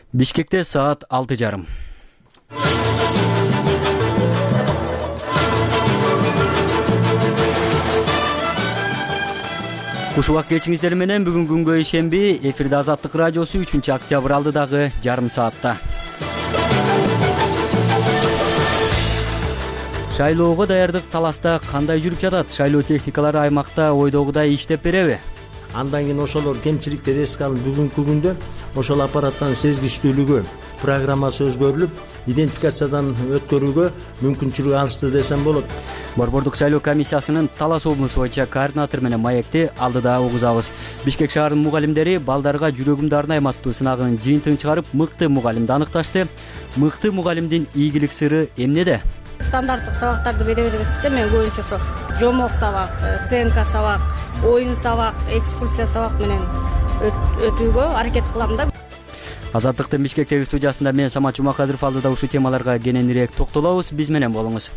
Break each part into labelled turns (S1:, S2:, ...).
S1: Бишкекте саат 6:30. Куш убак кечиңиздер менен бүгүн күнгө ишемби эфирде Азаттык радиосу 3-октябрь алдыдагы жарым саатта. Шайлоого даярдык таласта кандай жүрүп жатат? Шайлоо техникалары аймакта ойдогудай иштеп береби?
S2: Андан кийин ошолор кемчиликтер эске алынып бүгүнкү күндө ошол аппараттын сезгичтүүлүгү программасы өзгөрүлүп, идентификациядан өткөрүүгө мүмкүнчүлүк алышты десем болот.
S1: Борбордук шайлоо комиссиясынын Талас облусу боюнча координатор менен маекти алдыда угузабыз. Бишкек шаарынын мугалимдери балдарга жүрөгүмдү арнайм аттуу сынагынын жыйынтыгын чыгарып, мыкты мугалимди аныкташты. Мыкты мугалимдин ийгилик сыры эмнеде?
S3: Стандарттык сабактарды бере беребизде мен көбүнчө ошо жомок сабак, ЦНК сабак, оюн сабак, экскурсия сабак менен өтүүгө аракет кылам да.
S1: Азаттыктын Бишкектеги студиясында мен Самат Жумакадыров алдыда ушул темаларга кененирээк токтолобуз. Биз менен болуңуз.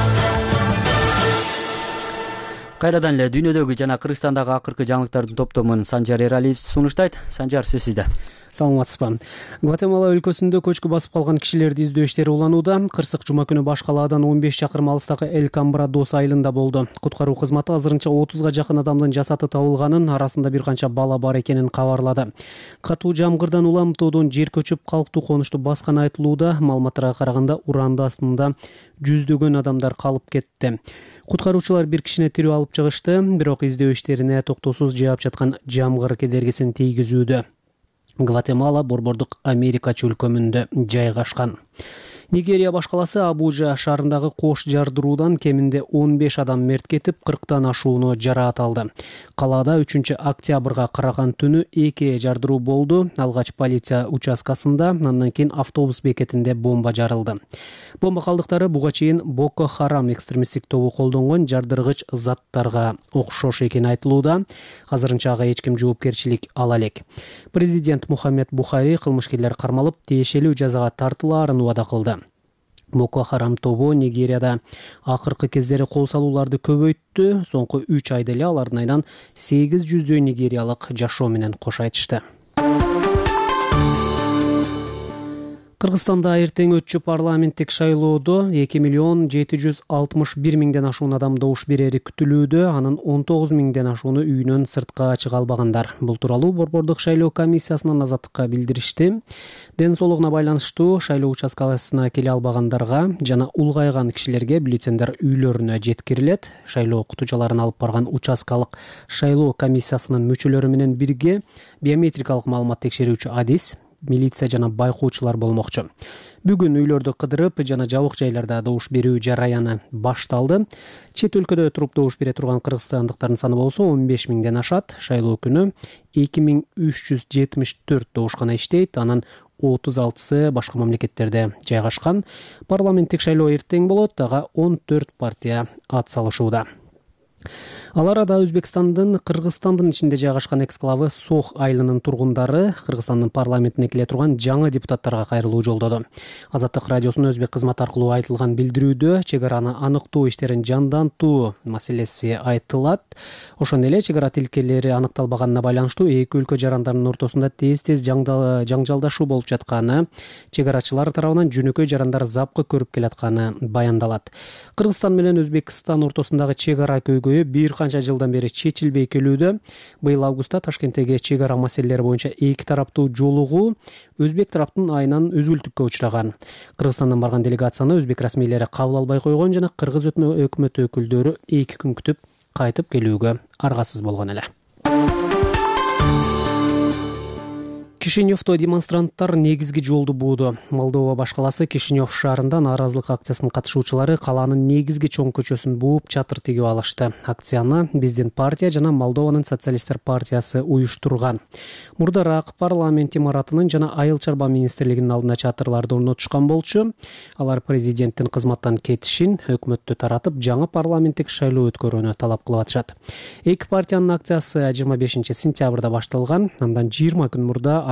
S1: Кайрадан эле дүйнөдөгү жана Кыргызстандагы акыркы жаңылыктардын топтомун Санжар Эралиев сунуштайт. Санжар, сөз сизде.
S4: Саламатсызбы. Гватемала өлкөсүндө көчкү басып калган кишилерди издөө иштери уланууда. Кырсык жума күнү баш калаадан 15 чакырым алыстагы Эль Камбрадос айылында болду. Куткаруу кызматы азырынча 30га жакын адамдын жасаты табылганын, арасында бир канча бала бар экенин кабарлады. Катуу жамгырдан улам тоодон жер көчүп калктуу конушту басканы айтылууда. Маалыматтарга караганда уранды астында жүздөгөн адамдар калып кетти. Куткаруучулар бир кишини тирүү алып чыгышты, бирок издөө иштерине токтоосуз жаап жаткан жамгыр кедергисин тийгизүүдө. Гватемала борбордук Америка чөлкөмүндө жайгашкан. Нигерия баш каласы Абужа шаарындагы кош жардыруудан кеминде 15 адам мерт кетип, 40тан ашууну жараат алды. Калаада 3-октябрга караган түнү 2 жардыруу болду. Алгач полиция участкасында, андан кийин автобус бекетинде бомба жарылды. Бомба калдыктары буга чейин Боко Харам экстремисттик тобу колдонгон жардыргыч заттарга окшош экени айтылууда. Азырынча ага эч ким жоопкерчилик ала элек. Президент Мухаммед Бухари кылмышкерлер кармалып, тиешелүү жазага тартылаарын убада кылды. Боко Харам тобу Нигерияда акыркы кездери кол салууларды көбөйттү. Соңку 3 айда эле алардын айынан 800 нигериялык жашоо менен кош айтышты. Кыргызстанда эртең өтчү парламенттик шайлоодо 2.761.000 ашуун адам добуш берери күтүлүүдө. Анын 19.000 ашууну үйүнөн сыртка чыга албагандар. Бул тууралуу борбордук шайлоо комиссиясынын Азаттыкка билдиришти. Ден соолугуна байланыштуу шайлоо участкасына келе албагандарга жана улгайган кишилерге бюллетендер үйлөрүнө жеткирилет. Шайлоо окутуучуларын алып барган участкалык шайлоо комиссиясынын мүчөлөрү менен бирге биометрикалык маалымат текшерүүчү адис, милиция жана байкоочулар болмокчу. Бүгүн үйлөрдү кыдырып жана жабык жайларда добуш берүү жараяны башталды. Чет өлкөдө туруп добуш бере турган кыргызстандыктардын саны болсо 15.000ден ашат. Шайлоо күнү 2374 добушкана иштейт. Анын 36сы башка мамлекеттерде жайгашкан. Парламенттик шайлоо эртең болот. Ага 14 партия ат салышууда. Ал арада Өзбекстандын Кыргызстандын ичинде жайгашкан эксклавы Сох айылынын тургундары Кыргызстандын парламентине келе турган жаңы депутаттарга кайрылуу жолдоду. Азаттык радиосунун өзбек кызматы аркылуу айтылган билдирүүдө чек араны аныктоо иштерин жандантуу маселеси айтылат. Ошондой эле чек ара тилкелери аныкталбаганына байланыштуу эки өлкө жарандарынын ортосунда тез-тез жаңжалдашуу болуп жатканы, чек арачылар тарабынан жөнөкөй жарандар запкы көрүп келатканы баяндалат. Кыргызстан менен Өзбекстан ортосундагы чек ара көйгөйү бир канча жылдан бери чечилбей келүүдө. Быйыл августта Ташкенттеги чек ара маселелери боюнча эки тараптуу жолугуу өзбек тараптын айынан үзгүлтүккө учураган. Кыргызстандан барган делегацияны өзбек расмийлери кабыл албай койгон жана кыргыз өкмөтү өкүлдөрү 2 күн күтүп кайтып келүүгө аргасыз болгон эле. Кишиневдо демонстранттар негизги жолду бууду. Молдова баш каласы Кишинев шаарында нааразылык акциясынын катышуучулары калаанын негизги чоң көчөсүн бууп чатыр тигип алышты. Акцияны Биздин партия жана Молдованын социалисттер партиясы уюштурган. Мурдараак парламент имаратынын жана айыл чарба министрлигинин алдына чатырларды орнотушкан болчу. Алар президенттин кызматтан кетишин, өкмөттү таратып, жаңы парламенттик шайлоо өткөрүүнү талап кылып атышат. Эки партиянын акциясы 25 сентябрда башталган. Андан 20 күн мурда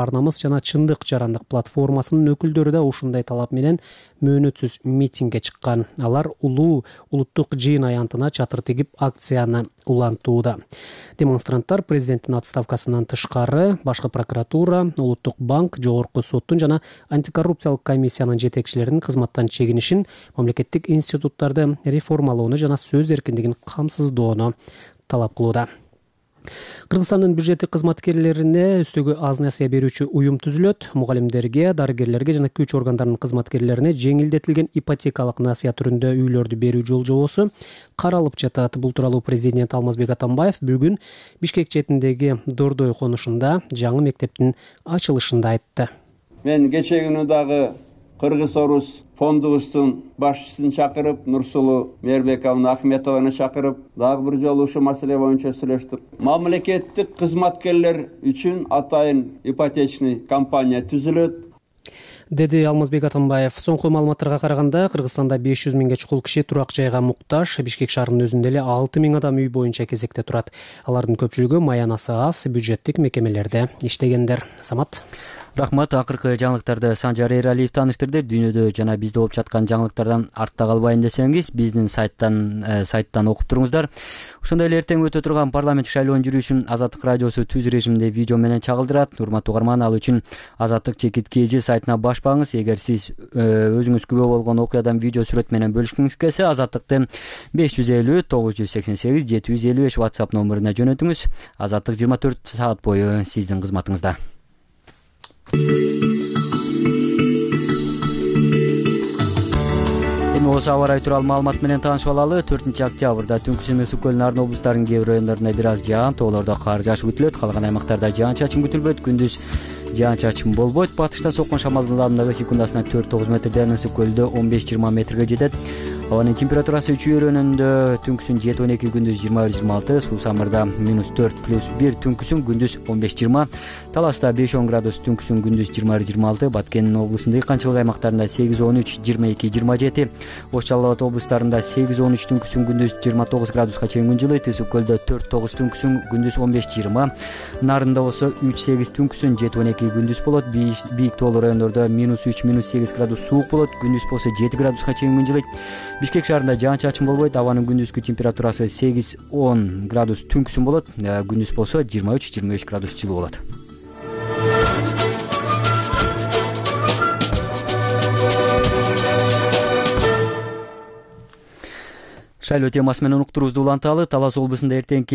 S4: Шаар намыс жана чындык жарандык платформасынын өкүлдөрү да ушундай талап менен мөөнөтсүз митингге чыккан. Алар улуттук жыйын аянтына чатыр тигип акцияны улантууда. Демонстранттар президенттин отставкасынан тышкары башкы прокуратура, Улуттук банк, Жогорку соттун жана антикоррупциялык комиссиянын жетекчилеринин кызматтан чегинишин, мамлекеттик институттарды реформалоону жана сөз эркиндигин камсыздоону талап кылууда. Кыргызстандын бюджеттик кызматкерлерине үстөгү аз насыя берүүчү уюм түзүлөт. Мугалимдерге, дарыгерлерге жана күч органдарынын кызматкерлерине жеңилдетилген ипотекалык насыя түрүндө үйлөрдү берүү жолжобосу каралып жатат. Бул тууралуу президент Алмазбек Атамбаев бүгүн Бишкек четиндеги Дордой конушунда жаңы мектептин ачылышында айтты.
S5: Мен кечээ күнү дагы Кыргыз-Орус фондубуздун башчысын чакырып, Нурсулуу Мээрбековна Ахметованы чакырып, дагы бир жолу ушул маселе боюнча сүйлөштүк. Мамлекеттик кызматкерлер үчүн атайын ипотечный компания түзүлөт,
S4: деди Алмазбек Атамбаев. Соңку маалыматтарга караганда, Кыргызстанда 500 миңге чукул киши турак жайга муктаж. Бишкек шаарынын өзүндө эле 6 миң адам үй боюнча кезекте турат. Алардын көпчүлүгү маянасы аз бюджеттик мекемелерде иштегендер. Самат.
S1: Рахмат. Акыркы жаңылыктарды Санжар Эралиев тааныштырды. Дүйнөдө жана бизде болуп жаткан жаңылыктардан артта калбайын десеңиз, биздин сайттан окуп туруңуздар. Ошондой эле эртең өтө турган парламенттик шайлоонун жүрүшүн Азаттык радиосу түз режимде видео менен чагылдырат. Урматтуу угарман, ал үчүн Азаттык /KG сайтына баш багыңыз. Эгер сиз өзүңүз күбө болгон окуядан видео сүрөт менен бөлүшкүңүз келсе, Азаттыктын 550 988 755 WhatsApp номерине жөнөтүңүз. Азаттык 24 саат бою сиздин кызматыңызда. Эми осы аба ырайы тууралуу маалымат менен таанышып алалы. 4-октябрда түнкүсүн ысык көл Нарын облустарынын кээ бир райондорунда бир аз жаан, тоолордо кар жааш күтүлөт. Калган аймактарда жаан-чачын күтүлбөйт. Күндүз жаан-чачын болбойт. Батыштан соккон шамалдын ылдамдыгы секундасына 4-9 метрден, ысык көлдө 15-20 метрге жетет. Абанын температурасы чүйөрөнүндө түнкүсүн 7-12, күндүз 21-26, Суу Самырда -4+1, түнкүсүн күндүз 15-20, Таласта 5-10 градус, түнкүсүн күндүз 21-26, Баткен облусунун дыйканчылык аймактарында 8-13, 22-27, Ош Жалал Абад облустарында 8-13, түнкүсүн күндүз 29 градуска чейин күн жылыйт. Ысык көлдө 4-9, түнкүсүн күндүз 15-20, Нарында болсо 3-8, түнкүсүн 7-12, күндүз болот. Бийик тоолуу райондордо -3, -8 градус суук болот, күндүз болсо 7 градуска чейин күн жылыйт. Бишкек шаарында жаан-чачын болбойт. Абанын күндүзгү температурасы 8-10 градус түнкүсүн болот. Күндүз болсо 23-25 градус жылуу болот. Шайлоо темасы менен уктуруубузду уланталы. Талас облусу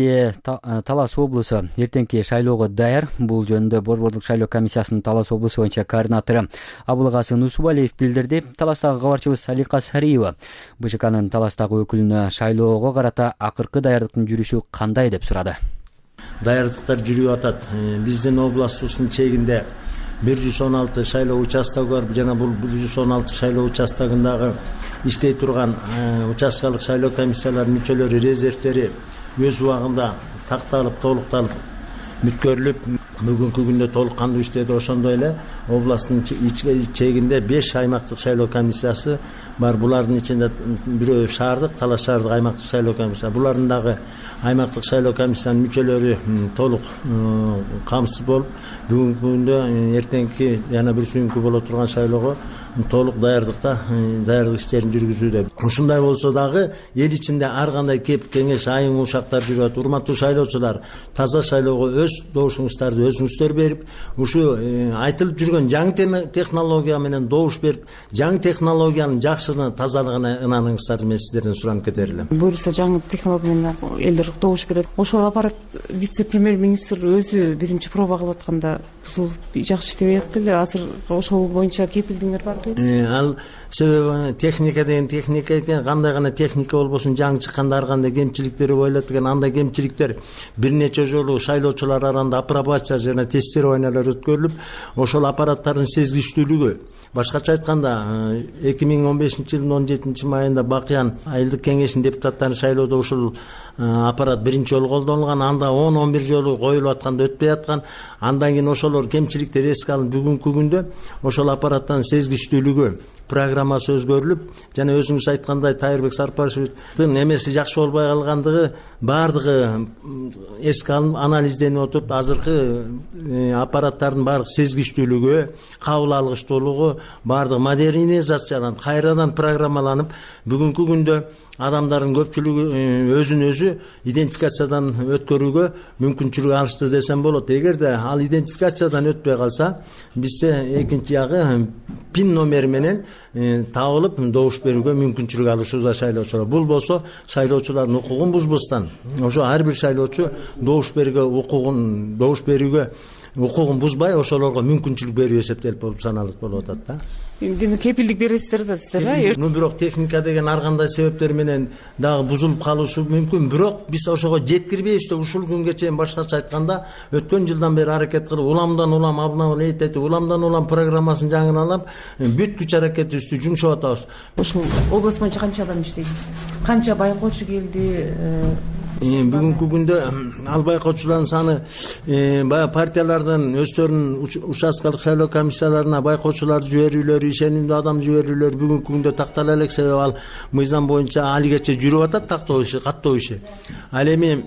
S1: эртеңки шайлоого даяр. Бул жөнүндө Борбордук шайлоо комиссиясынын Талас облусу боюнча координатору Абылгасым Усубалиев билдирди. Таластагы кабарчыбыз Салика Сариева БШКнын Таластагы өкүлүнө шайлоого карата акыркы даярдыктын жүрүшү кандай деп сурады.
S2: Даярдыктар жүрүп атат. Биздин областыбыздын чегинде 116 шайлоо участогу бар. Жана бул 116 шайлоо участогундагы иштей турган участкалык шайлоо комиссияларынын мүчөлөрү, резервтери өз убагында такталып, толукталып, бүткөрүлүп, бүгүнкү күндө толук кандуу иштеди. Ошондой эле областтын чегинде 5 аймактык шайлоо комиссиясы бар. Булардын ичинде бирөө шаардык, Талас шаардык аймактык шайлоо комиссиясы. Булардын дагы аймактык шайлоо комиссиянын мүчөлөрү толук камсыз болуп, бүгүнкү күндө эртеңки жана бүрсүнкү боло турган шайлоого толук даярдык иштерин жүргүзүүдө. Ушундай болсо дагы эл ичинде ар кандай кеп кеңеш, айың ушактар жүрөт. Урматтуу шайлоочулар, таза шайлоого өз добушуңуздарды өзүңүздөр берип, ушу айтылып жүргөн жаңы технология менен добуш берип, жаңы технологиянын жакшыны, тазалыгына ынаныңыздарды мен сиздерден суранып кетер элем.
S6: Буюрса жаңы технология менен элдер добуш берет. Ошол аппарат вице-премьер-министр өзү биринчи проба кылып атканда бул жакшы иштебей атты эле. Азыр ошол боюнча кепилдиңер бар.
S2: Ал себеби техника деген техника экен. Кандай гана техника болбосун, жаңы чыкканда ар кандай кемчиликтери болот экен. Андай кемчиликтер бир нече жолу шайлоочулар арасында апробация жана тестированиялар өткөрүлүп, ошол аппараттардын сезгичтүүлүгү, башкача айтканда 2015 жылдын 17 майында Бакыян айылдык кеңешинин депутаттарын шайлоодо ушул аппарат биринчи жолу колдонулган, анда 10-11 жолу коюлуп атканда өтпөй аткан. Андан кийин ошолор кемчиликтер эске алынып бүгүнкү күндө ошол аппараттын сезгичтүүлүгү программасы өзгөрүлүп, жана өзүңүз айткандай Тайырбек Сарпашевдин эмеси жакшы болбой калгандыгы баардыгы эске алынып анализденип отуруп, азыркы аппараттардын баардык сезгичтүүлүгү, кабыл алгычтуулугу баардыгы модернизацияланып, кайрадан программаланып, бүгүнкү күндө адамдардын көпчүлүгү өзүн өзү идентификациядан өткөрүүгө мүмкүнчүлүк алышты десем болот. Эгерде ал идентификациядан өтпөй калса, бизде экинчи жагы пин номери менен табылып добуш берүүгө мүмкүнчүлүк алышыбызда шайлоочулар. Бул болсо шайлоочулардын укугун бузбастан, ошо ар бир шайлоочу добуш берүүгө укугун бузбай ошолорго мүмкүнчүлүк берүү эсептелип болуп саналат болуп атат да.
S6: Эми кепилдик бересиздер да сиздер,
S2: бирок техника деген ар кандай себептер менен дагы бузулуп калышы мүмкүн. Бирок биз ошого жеткирбейбиз да ушул күнгө чейин, башкача айтканда, өткөн жылдан бери аракет кылып, уламдан улам обновление этип, уламдан улам программасын жаңылап, бүт күч аракетибизди жумшап атабыз.
S6: Ошол область боюнча канча адам иштейт? Канча байкоочу келди?
S2: Бүгүнкү күндө ал байкоочулардын саны баягы партиялардын өздөрүнүн участкалык шайлоо комиссияларына байкоочуларды жиберүүлөрү, ишенимдүү адам жиберүүлөрү бүгүнкү күндө тактала элек, себеби ал мыйзам боюнча алигече жүрүп атат тактоо иши, каттоо иши. Ал эми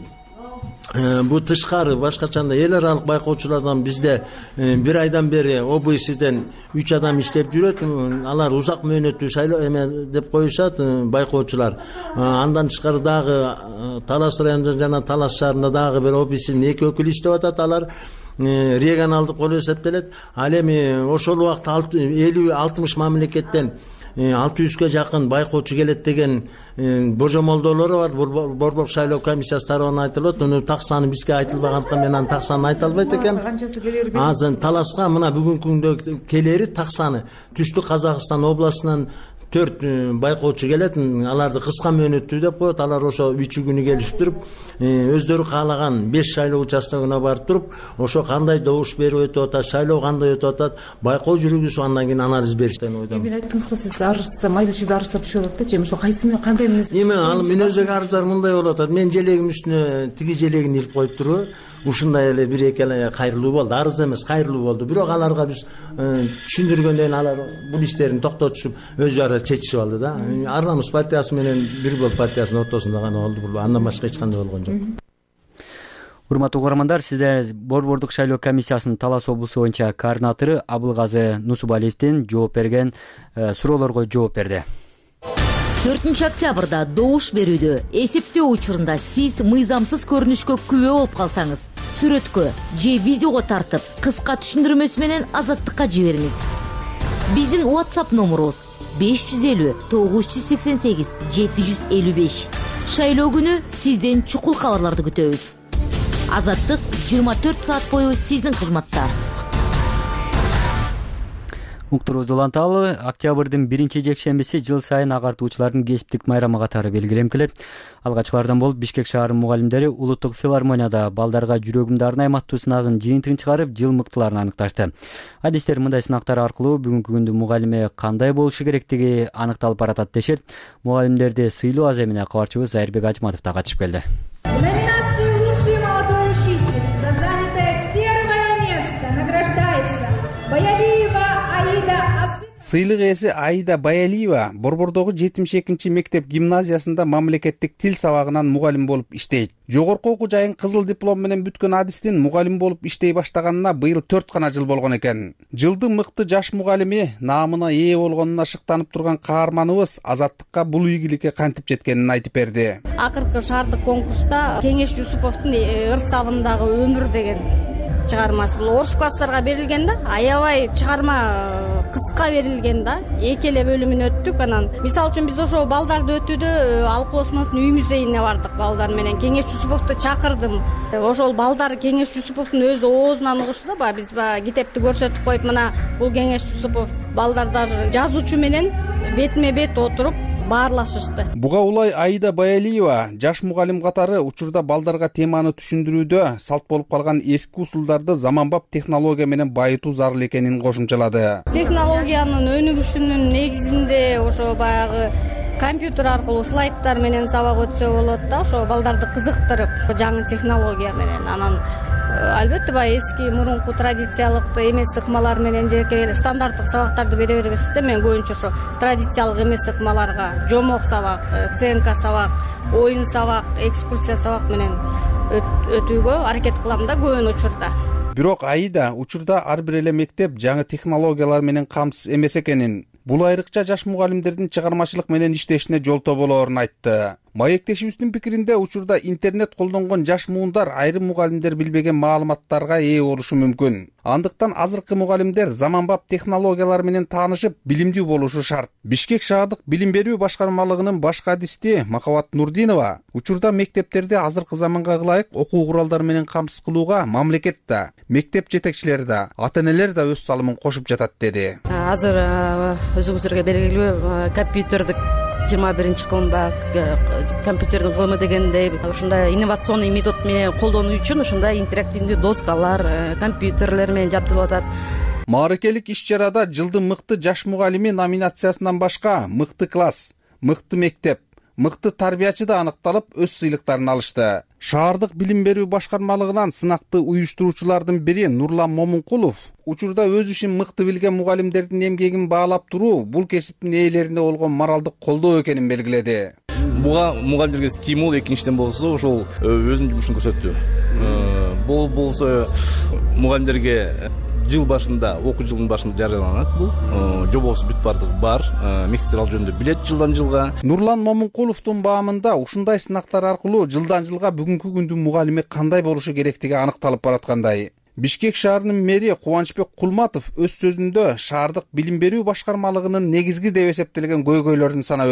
S2: бу тышкары башкачанда эл аралык байкоочулардан бизде бир айдан бери ОБСден 3 адам иштеп жүрөт. Алар узак мөөнөттүү шайлоо эме деп коюшат байкоочулар. Андан тышкары дагы Талас районунда жана Талас шаарында дагы бир ОБСдин 2 өкүлү иштеп атат. Алар регионалдык болуп эсептелет. Ал эми ошол убакта 50-60 мамлекеттен 600-ге жакын байкоочу келет деген божомолдоолору бар. Борбор шайлоо комиссиясы тарабынан айтылат. Уну так саны бизге айтылбагандыктан мен анын так санын айта албайт экенм. Азыр Таласка мына бүгүнкү күндө келери так саны Түштүк Казакстан областынан 4 байкоочу келет. Аларды кыска мөөнөттүү деп коет. Алар ошо 3 күнү келишип туруп, өздөрү каалаган 5 шайлоо участогуна барып туруп, ошо кандай добуш берип өтүп атат, шайлоо кандай өтүп атат, байкоо жүргүзүп, андан кийин анализ бериштен ойдом.
S6: Мен айттыңыз го, сиз арызда майда чүйдө арыздар түшүп атат да, ошо кайсы кандай мүнөз?
S2: Эми ал мүнөздөгү арыздар мындай болуп атат. Мен желегим үстүнө тиги желегин илип коюп туруп, ушундай эле бир эки эле кайрылуу болду. Арыз эмес, кайрылуу болду. Бирок аларга биз түшүндүргөндөн кийин алар бул иштерин токтотушуп, өз ара чечишип алды да. Арламыз партиясы менен Бир Бол партиясынын ортосунда гана болду бул. Андан башка эч кандай болгон жок.
S1: Урматтуу угармандар, сиздер Борбордук шайлоо комиссиясынын Талас облусу боюнча координатору Абылгазы Нусубалиевдин жооп берген суроолорго жооп берди.
S7: 4 октябрда добуш берүүдө эсептөө учурунда сиз мыйзамсыз көрүнүшкө күбө болуп калсаңыз, сүрөткө же видеого тартып, кыска түшүндүрмөсү менен Азаттыкка жибериңиз. Биздин WhatsApp номерубуз 550 988 755. Шайлоо күнү сизден чукул кабарларды күтөбүз. Азаттык 24 саат бою сиздин кызматта.
S1: Уктурубузду уланталы. Октябрдын 1-жекшембиси жыл сайын агартуучулардын кесиптик майрамы катары белгиленип, алгачкылардан болуп Бишкек шаарынын мугалимдери Улуттук филармонияда балдарга жүрөгүмдү арнайм аттуу сынагынын жыйынтыгын чыгарып, жыл мыктыларын аныкташты. Адистер мындай сынактар аркылуу бүгүнкү күндү мугалиме кандай болушу керектиги аныкталып баратат дешет. Мугалимдерди сыйлоо аземине кабарчыбыз Айырбек Ажматов да катышып келди.
S8: Сыйлык ээси Аида Баялиева Борбордогу 72-чи мектеп гимназиясында мамлекеттик тил сабагынан мугалим болуп иштейт. Жогорку окуу жайын кызыл диплом менен бүткөн адистин мугалим болуп иштей баштаганына быйыл 4 гана жыл болгон экен. Жылдын мыкты жаш мугалими, наамына ээ болгонуна шыктанып турган каарманыбыз Азаттыкка бул ийгиликке кантип жеткенин айтып берди.
S3: Акыркы шаардык конкурста Кеңеш Жусуповдун Ыр сабындагы өмүр деген чыгармасы. Бул орус класстарга берилген да, аябай чыгарма кыска берилген да. Эки эле бөлүмүн өттүк. Анан мисалы үчүн биз ошо балдарды өтүүдө Алкул Осмоновдун үй музейине бардык балдар менен. Кеңеш Жусуповду чакырдым. Ошол балдар Кеңеш Жусуповдун өз оозунан угушту да. Биз китепти көрсөтүп коюп, мына бул Кеңеш Жусупов. Балдардар жазуучу менен бетме бет отуруп баарлашышты.
S8: Буга улай Аида Баялиева жаш мугалим катары учурда балдарга теманы түшүндүрүүдө салт болуп калган эски усулдарды заманбап технология менен байытуу зарыл экенин кошумчалады.
S3: Технологиянын өнүгүшүнүн негизинде ошо баягы компьютер аркылуу слайдтар менен сабак өтсө болот да, ошо балдарды кызыктырып жаңы технология менен. Анан албетте баягы эски мурунку традициялык эмес ыкмалар менен жеке стандарттык сабактарды бере беребиз да, мен көбүнчө ошо традициялык эмес ыкмаларга жомок сабак, ЦНК сабак, оюн сабак, экскурсия сабак менен өтүүгө аракет кылам да көбүн учурда.
S8: Бирок Аида учурда ар бир эле мектеп жаңы технологиялар менен камсыз эмес экенин, бул айрыкча жаш мугалимдердин чыгармачылык менен иштешине жолтоо болоорун айтты. Маектешибиздин пикиринде учурда интернет колдонгон жаш муундар айрым мугалимдер билбеген маалыматтарга ээ болушу мүмкүн. Андыктан азыркы мугалимдер заманбап технологиялар менен таанышып, билимдүү болушу шарт. Бишкек шаардык билим берүү башкармалыгынын баш кадисти Макабат Нурдинова учурда мектептерди азыркы заманга ылайык окуу куралдары менен камсыз кылууга мамлекет да, мектеп жетекчилери да, ата-энелер да өз салымын кошуп жатат деди.
S6: Азыр өзүңүздарга белгилүү компьютердик 21-кылымда компьютердин кылымы дегендей ушундай инновационный метод менен колдонуу үчүн ушундай интерактивдүү доскалар, компьютерлер менен жабдылып атат.
S8: Мааракелик иш-чарада жылдын мыкты жаш мугалими номинациясынан башка мыкты класс, мыкты мектеп, мыкты тарбиячы да аныкталып, өз сыйлыктарын алышты. Шаардык билим берүү башкармалыгынан сынакты уюштуруучулардын бири Нурлан Момункулов учурда өз ишин мыкты билген мугалимдердин эмгегин баалап туруу бул кесиптин ээлерине болгон моралдык колдоо экенин белгиледи.
S9: Буга мугалимдерге стимул, экинчиден болсо ошол өзүнүн жумушун көрсөттү. Бул болсо мугалимдерге жыл башында, окуу жылдын башында жарыяланат. Бул жобосу бүт бардыгы бар. Мектептер ал жөнүндө билет жылдан жылга.
S8: Нурлан Момункуловдун баамында ушундай сынактар аркылуу жылдан жылга бүгүнкү күндүн мугалими кандай болушу керектиги аныкталып бараткандай. Бишкек шаарынын мэри Кубанычбек Кулматов өз сөзүндө шаардык билим берүү башкармалыгынын негизги деп эсептелген көйгөйлөрүн санап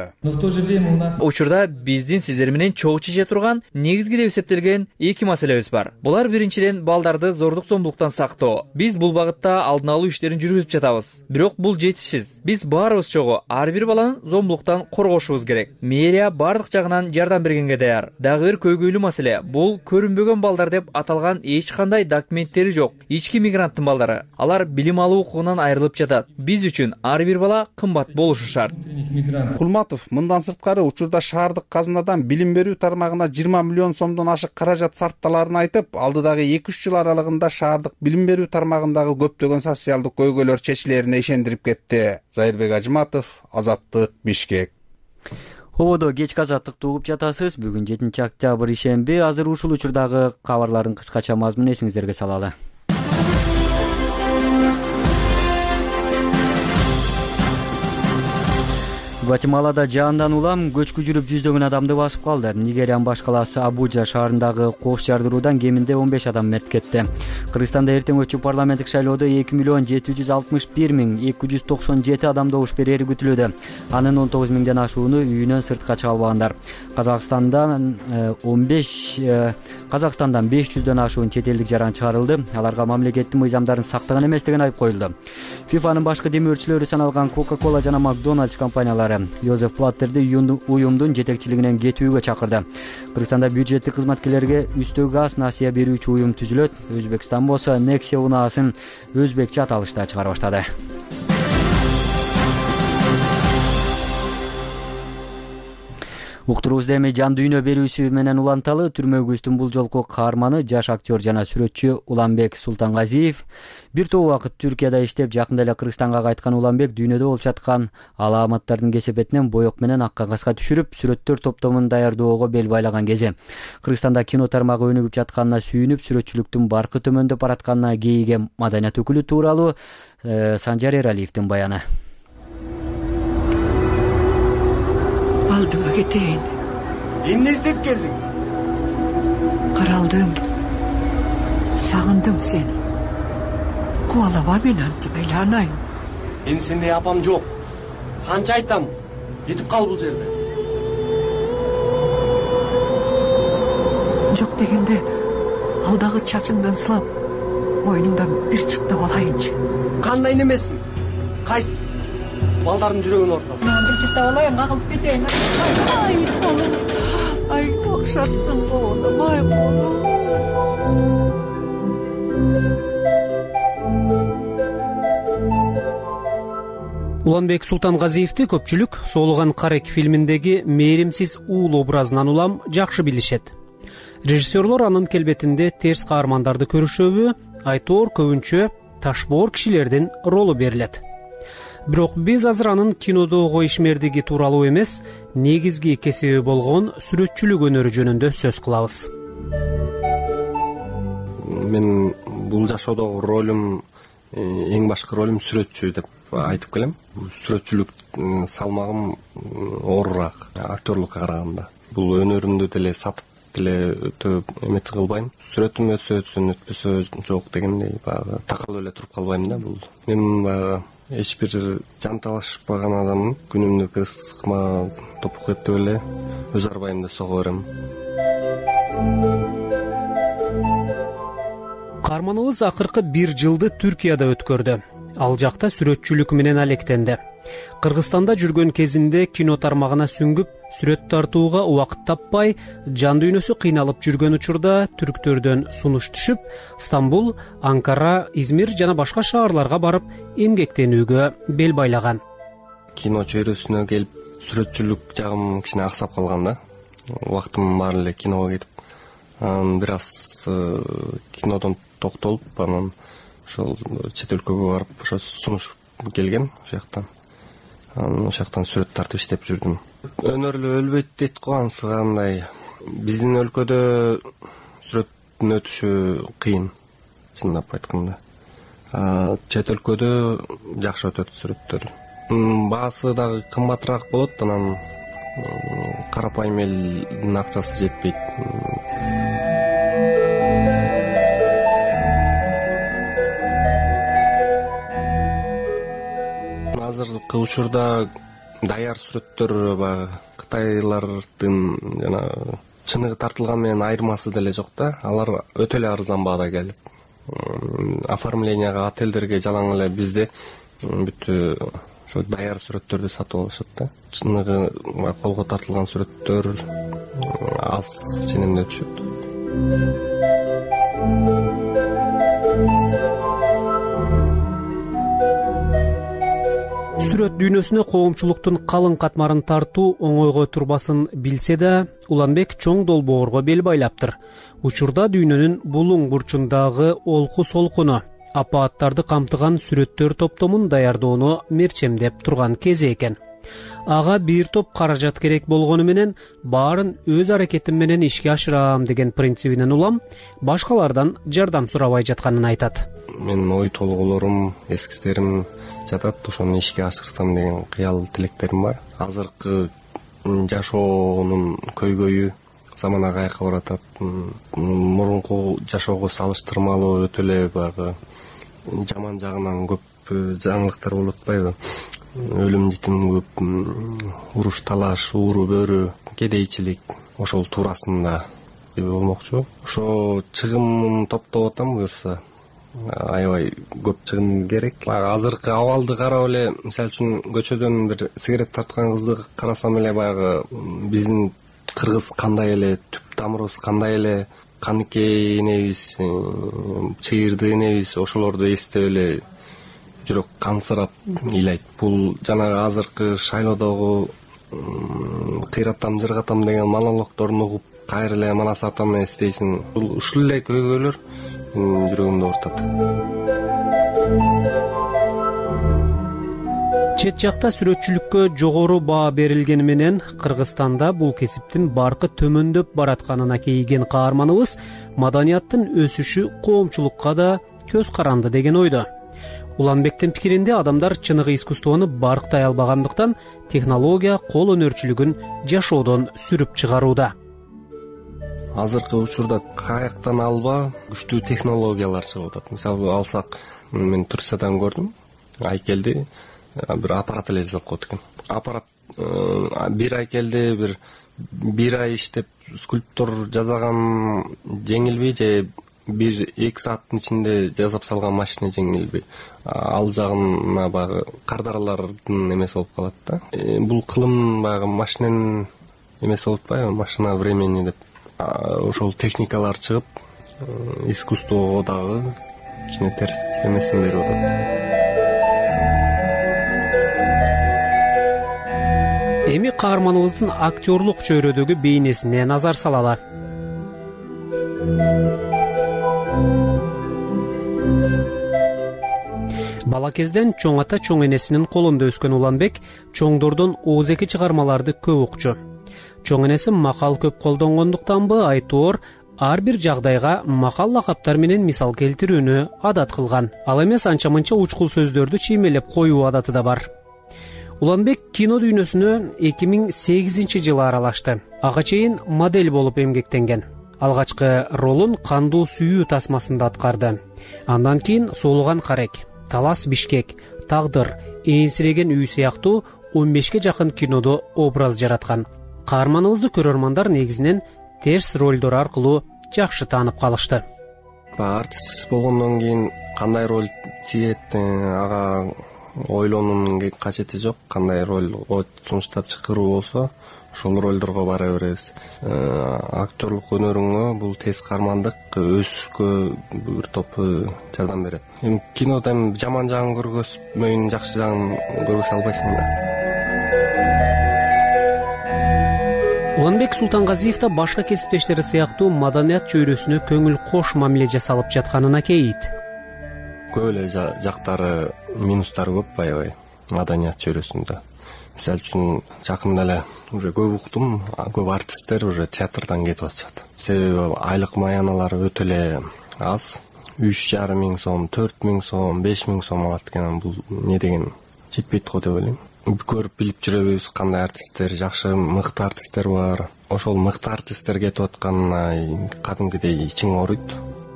S8: өттү.
S10: Учурда биздин сиздер менен чогуу чече турган негизги деп эсептелген эки маселебиз бар. Булар биринчиден балдарды зордук зомбулуктан сактоо. Биз бул багытта алдын алуу иштерин жүргүзүп жатабыз. Бирок бул жетишсиз. Биз баарыбыз чогуу ар бир баланы зомбулуктан коргошубуз керек. Мэрия бардык жагынан жардам бергенге даяр. Дагы бир көйгөйлүү маселе бул көрүнбөгөн балдар деп аталган эч кандай документтери жок ички мигранттын балдары. Алар билим алуу укугунан айрылып жатат. Биз үчүн ар бир бала кымбат болушу шарт.
S8: Кулматов мындан сырткары учурда шаардык казынадан билим берүү тармагына 20 миллион сомдон ашык каражат сарпталарын айтып, алдыдагы 2-3 жыл аралыгында шаардык билим берүү тармагындагы көптөгөн социалдык көйгөйлөр чечилерине ишендирип кетти. Зайырбек Ажыматов, Азаттык, Бишкек.
S1: Ободо кечки азаттыкты угуп жатасыз. Бүгүн 7-октябрь ишемби. Азыр ушул учурдагы кабарлардын кыскача мазмунун эсиңиздерге салалы. Гватемалада жаандан улам көчкү жүрүп жүздөгөн адамды басып калды. Нигериянын баш калаасы Абуджа шаарындагы кош жардыруудан кеминде 15 адам мерт кетти. Кыргызстанда эртең өтчү парламенттик шайлоодо 2.761.297 адам добуш берери күтүлүүдө. Анын 19 миңден ашууну үйүнөн сыртка чыга албагандар. Казакстандан 500дөн ашуун чет элдик жаран чыгарылды. Аларга мамлекеттин мыйзамдарын сактаган эмес деген айып коюлду. ФИФАнын башкы демөөрчүлөрү саналган Coca-Cola жана McDonald's компаниялары Йозеф Платтерди уюмдун жетекчилигинен кетүүгө чакырды. Кыргызстанда бюджеттик кызматкерлерге үстө газ насыя берүүчү уюм түзүлөт. Өзбекстан болсо Nexia унаасын өзбекче аталышта чыгара баштады. Уктуруубузда эми жан дүйнө берүүсү менен уланталы түрмөгүбүздүн бул жолку каарманы жаш актер жана сүрөтчү Уланбек Султангазиев бир топ убакыт Түркияда иштеп, жакында эле Кыргызстанга кайткан Уланбек дүйнөдө болуп жаткан алааматтардын кесепетинен боек менен ак кагазга түшүрүп, сүрөттөр топтомун даярдоого бел байлаган кези. Кыргызстанда кино тармагы өнүгүп жатканына сүйүнүп, сүрөтчүлүктүн баркы төмөндөп баратканына кейиген маданият өкүлү тууралуу Санжар Эралиевдин баяны.
S11: Алдыма кетейин. Эмне издеп келдиң? Каралдым. Сагындым сени. Кубалаба мен антип айланайын.
S12: Мен сендей апам жок. Канча айтам? Кетип кал бул жерден.
S11: Жок дегенде алдагы чачыңдан сылап, мойнуңдан бир чыттап алайынчы.
S12: Кандай немесиң? Кайт. Балдардын жүрөгүнүн ортосуна.
S11: Мен бир чыттап алайын, кагылып кетейин. Ай, колум. Ай, окшаттың колум, ай, колум.
S4: Уланбек Султангазиевди көпчүлүк Соолуган Карек фильминдеги мээримсиз уул образынан улам жакшы билишет. Режиссерлор анын келбетинде терс каармандарды көрүшөбү, айтор көбүнчө ташбоор кишилердин ролу берилет. Бирок биз азыр анын кинодогу ишмердиги тууралуу эмес, негизги кесиби болгон сүрөтчүлүк өнөрү жөнүндө сөз кылабыз.
S13: Мен бул жашоодогу ролум, эң башкы ролум сүрөтчү деп айтып келем. Сүрөтчүлүк салмагым оорураак актерлукка караганда. Бул өнөрүмдү деле сатып деле өтө эмет кылбайм. Сүрөтүм өтсө өтпөсө жок дегендей баягы такалып эле туруп калбайм да. Бул мен баягы эч бир жанталашпаган адаммын. Күнүмдүк рызкыма топук эптеп эле өз арбайымда сого берем.
S4: Каарманыбыз акыркы 1 жылды Түркияда өткөрдү. Ал жакта сүрөтчүлүк менен алектенди. Кыргызстанда жүргөн кезинде кино тармагына сүңгүп, сүрөт тартууга убакыт таппай, жан дүйнөсү кыйналып жүргөн учурда түрктөрдөн сунуш түшүп, Стамбул, Анкара, Измир жана башка шаарларга барып эмгектенүүгө бел байлаган.
S13: Кино чөйрөсүнө келип, сүрөтчүлүк жагым кичине аксап калган да. Убактым баары эле киного кетип, бир аз кинодон токтолуп, анан ошол чет өлкөгө барып ошо сунуш келген ошол жактан сүрөт тартып иштеп жүрдүм. Өнөрлүү өлбөйт дейт го, анысы кандай. Биздин өлкөдө сүрөттүн өтүшү кыйын, чындап айтканда. Чет өлкөдө жакшы өтөт сүрөттөр. Баасы дагы кымбатыраак болот, анан карапайым элдин акчасы жетпейт. Азыркы учурда даяр сүрөттөр баягы кытайлардын жана чыныгы тартылган менен айырмасы деле жок да. Алар өтө эле арзан баада келет. Оформленияга отелдерге жалаң эле bizde бүт ошо даяр сүрөттөрдү сатып алышат да. Чыныгы колго тартылган сүрөттөр аз ченемде түшөт.
S4: Сүрөт дүйнөсүнө коомчулуктун калың катмарын тартуу оңойго турбасын билсе да, Уланбек чоң долбоорго бел байлаптыр. Учурда дүйнөнүн булуң бурчундагы олку солкуну, апааттарды камтыган сүрөттөр топтомун даярдоону мерчемдеп турган кези экен. Ага бир топ каражат керек болгону менен баарын өз аракетим менен ишке ашырам деген принцибинен улам, башкалардан жардам сурабай жатканын айтат.
S13: Менин ой толгоолорум, эскизтерим жатат, ошону ишке ашырсам деген кыял тилектерим бар. Азыркы жашоонун көйгөйү замана каяка баратат. Мурунку жашоого салыштырмалуу өтө эле баягы жаман жагынан көп жаңылыктар болуп атпайбы? Өлүм житим көп, уруш талаш, ууру бөрү, кедейчилик, ошол туурасында болмокчу. Ошо чыгым топтоп атам буюрса. Аябай көп чыгым керек. Азыркы абалды карап эле, мисалы үчүн көчөдөн бир сигарет тарткан кызды карасам эле баягы биздин кыргыз кандай эле, түп тамырыбыз кандай эле, каныкей энебиз, чыйырды энебиз, ошолорду эстеп эле жүрөк кансырап ыйлайт. Бул жанагы азыркы шайлоодогу кыйратам, жыргатам деген монологдорун угуп, кайра эле манас атаны эстейсиң. Ушул эле көйгөйлөр жүрөгүмдү оорутат.
S4: Чет жакта сүрөтчүлүккө жогору баа берилгени менен Кыргызстанда бул кесиптин баркы төмөндөп баратканына кейиген каарманыбыз маданияттын өсүшү коомчулукка да көз каранды деген ойдо. Уланбектин пикиринде адамдар чыныгы искусствону барктай албагандыктан технология кол өнөрчүлүгүн жашоодон сүрүп чыгарууда.
S13: Азыркы учурда каяктан алба күчтүү технологиялар чыгып атат. Мисалы алсак, мен Турциядан көрдүм. Айкелди бир аппарат эле жасап коет экен. Аппарат бир айкелди бир ай иштеп скульптор жасаган жеңилби же 1-2 сааттын ичинде жасап салган машина жеңилби. Ал жагына баягы кардаралардын эмеси болуп калат да. Бул кылым баягы машинанын эмеси болуп атпайбы? Машина времени деп. Ошол техникалар чыгып, искусствого дагы кичине терс эмесин берип атат.
S4: Эми каарманыбыздын актерлук чөйрөдөгү бейнесине назар салалы. Бала кезден чоң ата чоң энесинин колунда өскөн Уланбек чоңдордон оозеки чыгармаларды көп укчу. Чоң энеси макал көп колдонгондуктанбы айтоор ар бир жагдайга макал лакаптар менен мисал келтирүүнү адат кылган. Ал эмес анча-мынча учкул сөздөрдү чиймелеп коюу адаты да бар. Уланбек кино дүйнөсүнө 2008-жылы аралашты. Ага чейин модель болуп эмгектенген. Алгачкы ролун Кандуу сүйүү тасмасында аткарды. Андан кийин Соолуган карек, Талас Бишкек, Тагдыр, Ээнсиреген үй сыяктуу 15ке жакын кинодо образ жараткан. Каарманыбызды көрөрмандар негизинен терс ролдор аркылуу жакшы таанып калышты.
S13: Артист болгондон кийин кандай роль тиет, ага ойлонуунун кажети жок. Кандай роль сунуштап чакыруу болсо, ошол ролдорго бара беребиз. Актерлук өнөрүңө бул тез кармандык өсүшкө бир топ жардам берет. Эми кинода жаман жагын көргөзмөйүн, жакшы жагын көргөзө албайсың да.
S4: Уланбек Султангазиев да башка кесиптештери сыяктуу маданият чөйрөсүнө көңүл кош мамиле жасалып жатканына кейит.
S13: Көп эле жактары, минустары көп аябай маданият чөйрөсүндө. Мисалы үчүн жакында эле уже көп уктум, көп артисттер уже театрдан кетип атышат. Себеби айлык маяналары өтө эле аз. 3,5 миң сом, 4 миң сом, 5 миң сом алат экен. Бул не деген жетпейт го деп ойлойм. Көрүп билип жүрөбүз кандай артисттер, жакшы мыкты артисттер бар. Ошол мыкты артисттер кетип атканына кадимкидей ичиң ооруйт.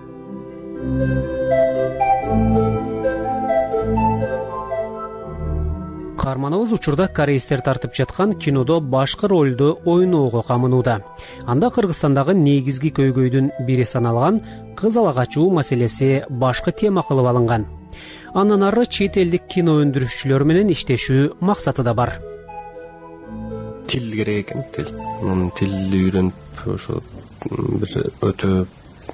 S4: Каарманыбыз учурда кореецтер тартып жаткан кинодо башкы ролду ойноого камынууда. Анда Кыргызстандагы негизги көйгөйдүн бири саналган кыз ала качуу маселеси башкы тема кылып алынган. Андан ары чет элдик кино өндүрүшчүлөр менен иштешүү максаты да бар.
S13: Тил керек экен, тил. Тилди үйрөнүп, ошо бир өтө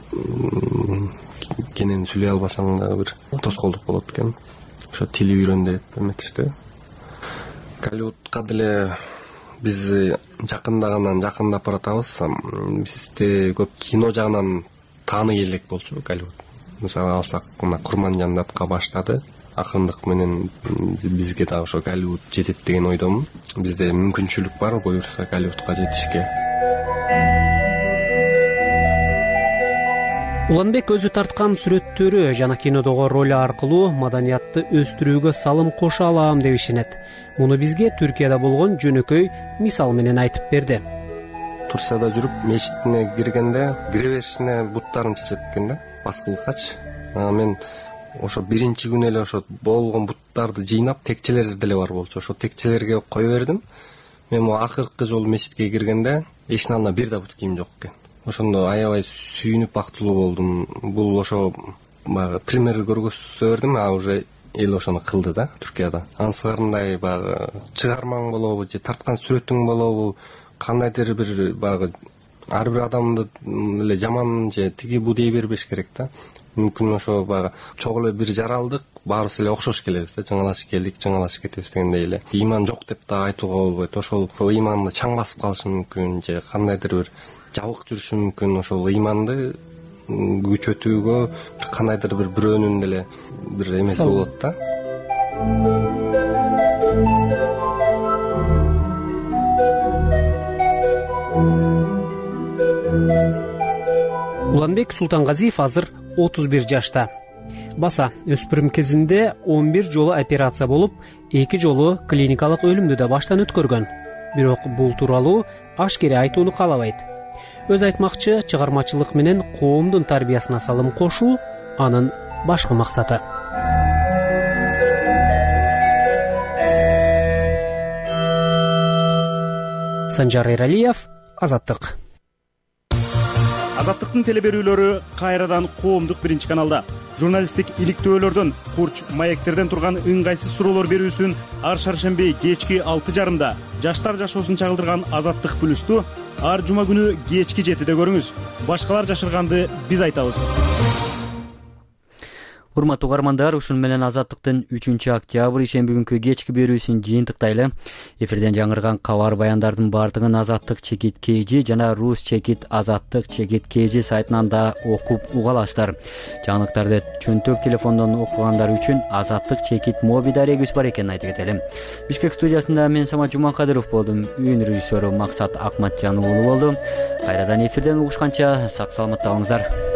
S13: кенен сүйлөй албасаң да бир тоскоолдук болот экен. Ошо тили үйрөн деп эметишти. Голливудка деле биз жакындап баратабыз. Бизде көп кино жагынан тааный элек болчу Голливуд. Мисалы алсак, мына Курманжан Датка баштады. Акындык менен бизге да ошо Голливуд жетет деген ойдомун. Бизде мүмкүнчүлүк бар, буюрса Голливудка жетишке.
S4: Уланбек өзү тарткан сүрөттөрү жана кинодогу ролу аркылуу маданиятты өстүрүүгө салым кошо алам деп ишенет. Муну бизге Түркияда болгон жөнөкөй мисал менен айтып берди.
S13: Турцияда жүрүп, мечитине киргенде, кире беришине буттарын чечет экен да, баскылыкач. Мен ошо биринчи күнү эле ошо болгон буттарды жыйнап, текчелер деле бар болчу. Ошо текчелерге кое бердим. Мен акыркы жолу мечитке киргенде эшиктин алдында бир да бут кийим жок экен. Ошондо аябай сүйүнүп бактылуу болдум. Бул ошо пример көргөзө бердим, уже эл ошону кылды да Түркияда. Ансырындай чыгармаң болобу же тарткан сүрөтүң болобу, кандайдыр бир ар бир адамды эле жаман же тиги бу дей бербеш керек да. Мүмкүн ошо чогуу эле бир жаралдык, баарыбыз эле окшош келебиз да, жаңылашып келдик, жаңылашып кетебиз дегендей эле. Ыйман жок деп да айтууга болбойт. Ошол ыйманды чаң басып калышы мүмкүн, же кандайдыр бир жабык жүрүшү мүмкүн. Ошол ыйманды күчөтүүгө кандайдыр бир бирөөнүн деле бир эмеси болот да.
S4: Уланбек Султангазиев азыр 31 жашта. Баса өспүрүм кезинде 11 жолу операция болуп, 2 жолу клиникалык өлүмдү да баштан өткөргөн. Бирок бул тууралуу ашкере айтууну каалабайт. Өз айтмакчы, чыгармачылык менен коомдун тарбиясына салым кошуу анын башкы максаты. Санжар Эралиев, Азаттык.
S14: Азаттыктын телеберүүлөрү кайрадан коомдук биринчи каналда. Журналисттик иликтөөлөрдөн, курч маектерден турган ыңгайсыз суроолор берүүсүн ар шаршемби кечки 6:30 жаштар жашоосун чагылдырган Азаттык плюсту ар жума күнү кечки 7-де көрүңүз. Башкалар жашырганды биз айтабыз.
S1: Урматтуу угармандар, ушун менен Азаттыктын 3-октябрь ишемби күнкү кечки берүүсүн жыйынтыктайлы. Эфирден жаңырган кабар баяндардын бардыгын Азаттык чекит KG жана Рус чекит Азаттык чекит KG сайтынан да окуп уга аласыздар. Жаңылыктарды чөнтөк телефондон окугандар үчүн Азаттык чекит моби дарегибиз бар экенин айтып кетели. Бишкек студиясында мен Самат Жумакадыров болдум. Үйүн режиссеру Максат Акматжан уулу болду. Кайрадан эфирден угушканча сак саламатта болуңуздар.